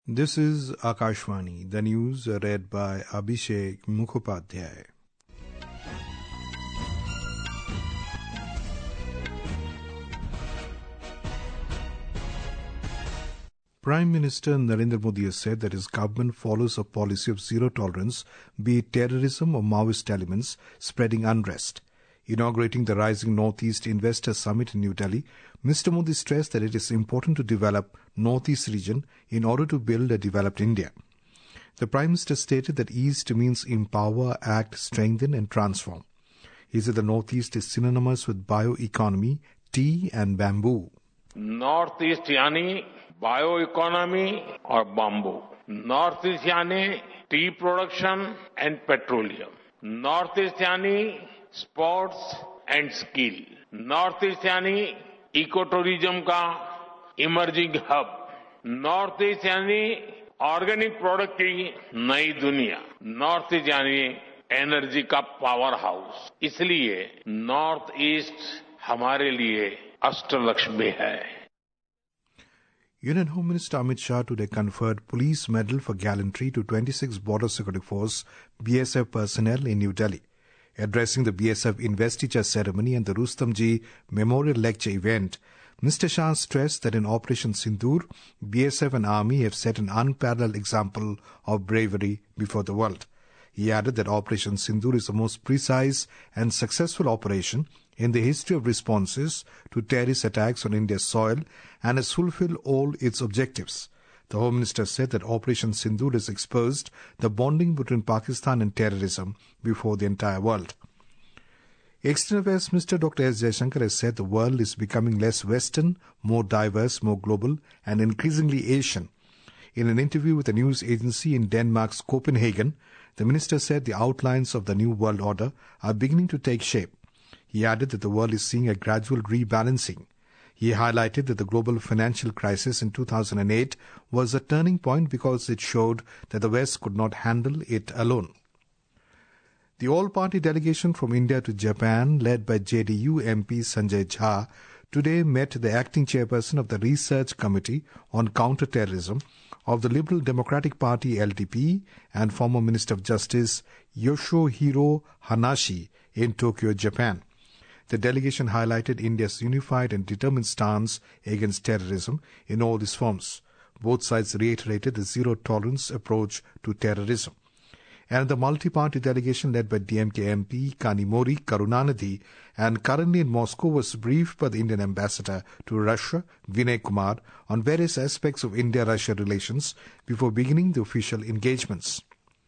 This is Akashvani, the news read by Abhishek Mukhopadhyay. Prime Minister Narendra Modi has said that his government follows a policy of zero tolerance, be it terrorism or Maoist elements spreading unrest. Inaugurating the Rising Northeast Investor Summit in New Delhi, Mr. Modi stressed that it is important to develop Northeast region in order to build a developed India. The Prime Minister stated that East means empower, act, strengthen and transform. He said the Northeast is synonymous with bioeconomy, tea and bamboo. Northeast यानी bioeconomy और bamboo, north east यानी tea production and petroleum, north east यानी sports and skill, north east यानी eco tourism का emerging hub, north east यानी organic product की नई दुनिया, नॉर्थ ईस्ट यानी एनर्जी का पावर हाउस. इसलिए नॉर्थ ईस्ट हमारे लिए अष्टलक्ष्मी है. Union Home Minister Amit Shah today conferred Police Medal for Gallantry to 26 Border Security Force BSF personnel in New Delhi. Addressing the BSF investiture ceremony and the Rustamji Memorial Lecture event, Mr. Shah stressed that in Operation Sindoor, BSF and Army have set an unparalleled example of bravery before the world. He added that Operation Sindoor is the most precise and successful operation in the history of responses to terrorist attacks on India's soil and has fulfilled all its objectives. The Home Minister said that Operation Sindoor has exposed the bonding between Pakistan and terrorism before the entire world. External Affairs Minister Dr. S. Jaishankar has said the world is becoming less Western, more diverse, more global and increasingly Asian. In an interview with a news agency in Denmark's Copenhagen, the minister said the outlines of the new world order are beginning to take shape. He added that the world is seeing a gradual rebalancing. He highlighted that the global financial crisis in 2008 was a turning point because it showed that the West could not handle it alone. The all-party delegation from India to Japan, led by JDU MP Sanjay Jha, today met the acting chairperson of the Research Committee on Counter-Terrorism of the Liberal Democratic Party LDP and former Minister of Justice Yoshihiro Hanashi in Tokyo, Japan. The delegation highlighted India's unified and determined stance against terrorism in all its forms. Both sides reiterated the zero-tolerance approach to terrorism. And the multi-party delegation led by DMK MP Kanimori Karunanidhi and currently in Moscow was briefed by the Indian ambassador to Russia, Vinay Kumar, on various aspects of India-Russia relations before beginning the official engagements.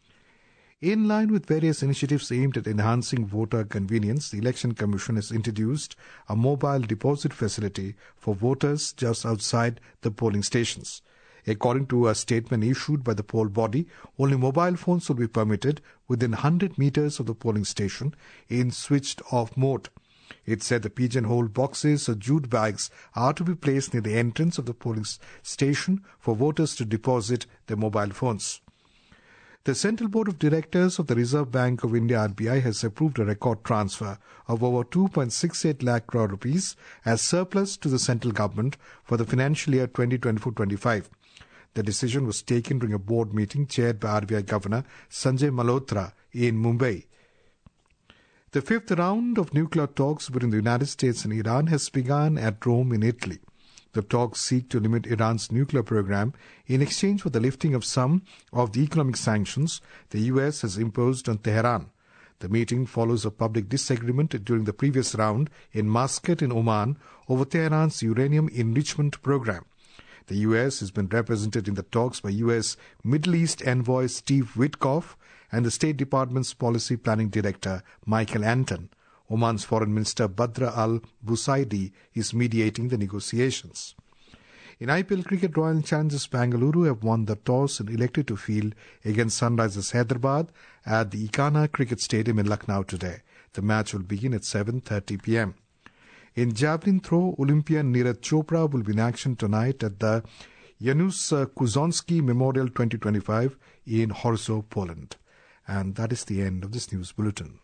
In line with various initiatives aimed at enhancing voter convenience, the Election Commission has introduced a mobile deposit facility for voters just outside the polling stations. According to a statement issued by the poll body, only mobile phones will be permitted within 100 meters of the polling station in switched-off mode. It said the pigeonhole boxes or jute bags are to be placed near the entrance of the polling station for voters to deposit their mobile phones. The Central Board of Directors of the Reserve Bank of India RBI has approved a record transfer of over 2.68 lakh crore rupees as surplus to the central government for the financial year 2024-25. The decision was taken during a board meeting chaired by RBI Governor Sanjay Malhotra in Mumbai. The fifth round of nuclear talks between the United States and Iran has begun at Rome in Italy. The talks seek to limit Iran's nuclear program in exchange for the lifting of some of the economic sanctions the U.S. has imposed on Tehran. The meeting follows a public disagreement during the previous round in Muscat in Oman over Tehran's uranium enrichment program. The U.S. has been represented in the talks by U.S. Middle East envoy Steve Witkoff and the State Department's Policy Planning Director Michael Anton. Oman's Foreign Minister Badr al-Busaidi is mediating the negotiations. In IPL cricket, Royal Challengers Bengaluru have won the toss and elected to field against Sunrisers Hyderabad at the Ikana Cricket Stadium in Lucknow today. The match will begin at 7:30 p.m. In javelin throw, Olympian Neeraj Chopra will be in action tonight at the Janusz Kuzonsky Memorial 2025 in Warsaw, Poland. And that is the end of this news bulletin.